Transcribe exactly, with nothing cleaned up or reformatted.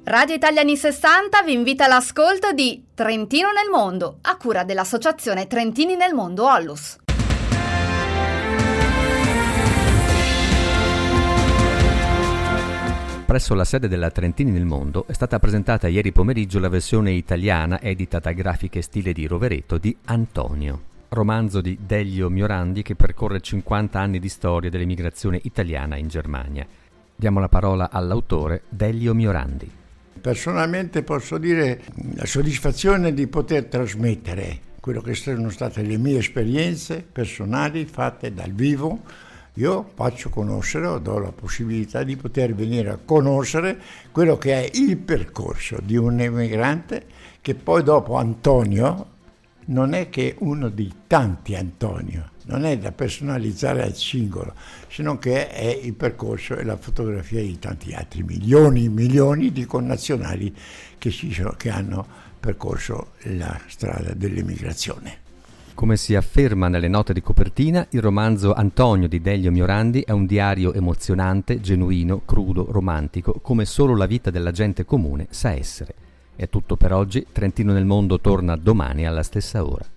Radio Italia anni sessanta vi invita all'ascolto di Trentino nel mondo, a cura dell'associazione Trentini nel mondo Ollus. Presso la sede della Trentini nel mondo è stata presentata ieri pomeriggio la versione italiana, editata a grafiche stile di Rovereto, di Antonio, romanzo di Delio Miorandi che percorre cinquanta anni di storia dell'emigrazione italiana in Germania. Diamo la parola all'autore Delio Miorandi. Personalmente posso dire la soddisfazione di poter trasmettere quello che sono state le mie esperienze personali fatte dal vivo. Io faccio conoscere o do la possibilità di poter venire a conoscere quello che è il percorso di un emigrante che poi dopo Antonio non è che uno di tanti Antonio, non è da personalizzare al singolo, se non che è il percorso e la fotografia di tanti altri milioni e milioni di connazionali che, ci sono, che hanno percorso la strada dell'emigrazione. Come si afferma nelle note di copertina, il romanzo Antonio di Delio Miorandi è un diario emozionante, genuino, crudo, romantico, come solo la vita della gente comune sa essere. È tutto per oggi, Trentino nel mondo torna domani alla stessa ora.